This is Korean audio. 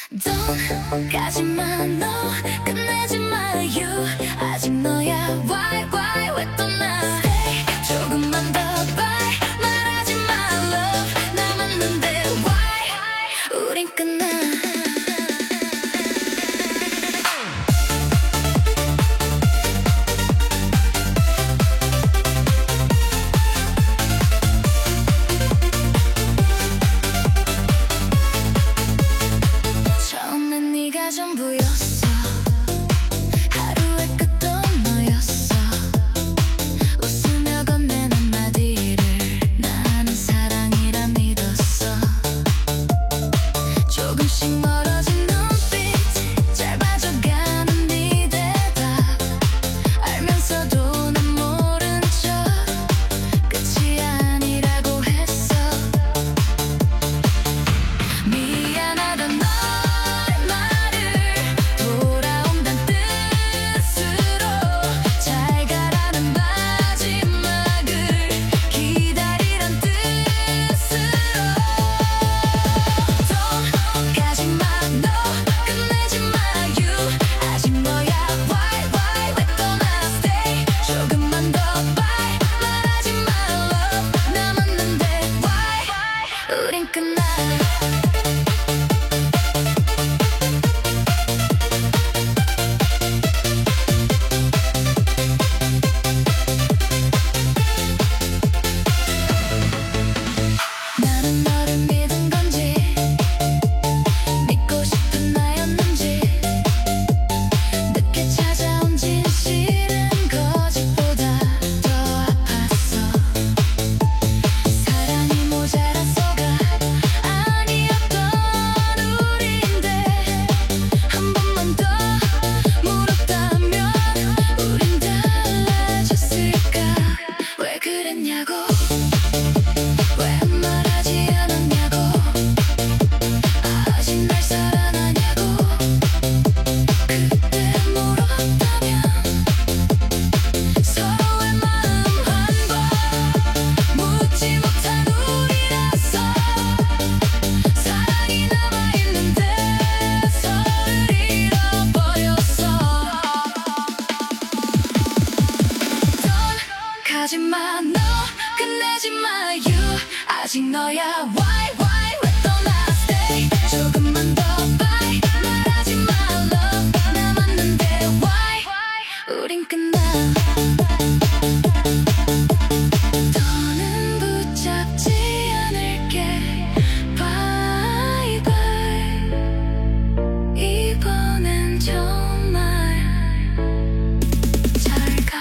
Don't 가지마 너 끝내지 마요 아직 너야 why 왜 떠나 Stay 조금만 더 bye 말하지 마 love 남았는데 why 우린 끝나 네가 전부였어 하루의 끝도 너였어 웃으며 건넨 한마디를 나는 사랑이라 믿었어 조금씩 멀어진 눈빛 짧아져가는 네 대답 알면서도 난 모른 척 끝이 아니라고 했어 미안하단 너 우린 끝나 나는 너를 믿은 건지 믿고 싶은 나였는지 늦게 찾아온 진실은 거짓보다 더 아팠어 사랑이 모자라서가 아니었던 우리인데 한 번만 더 물었다면 우린 달라졌을까 왜 그랬냐고 왜 말하지 않았냐고 아직 날 사랑하냐고 그때 물었다면 서로의 마음 한 번 묻지 못한 우리라서 사랑이 남아있는데 서로를 잃어버렸어 Don't 가지마 너 끝내지 마요 아직 너야 why 왜 떠나 stay 조금만 더 bye 말하지 마 love 남았는데 why 우린 끝나 더는 붙잡지 않을게 bye bye 이번엔 정말 잘가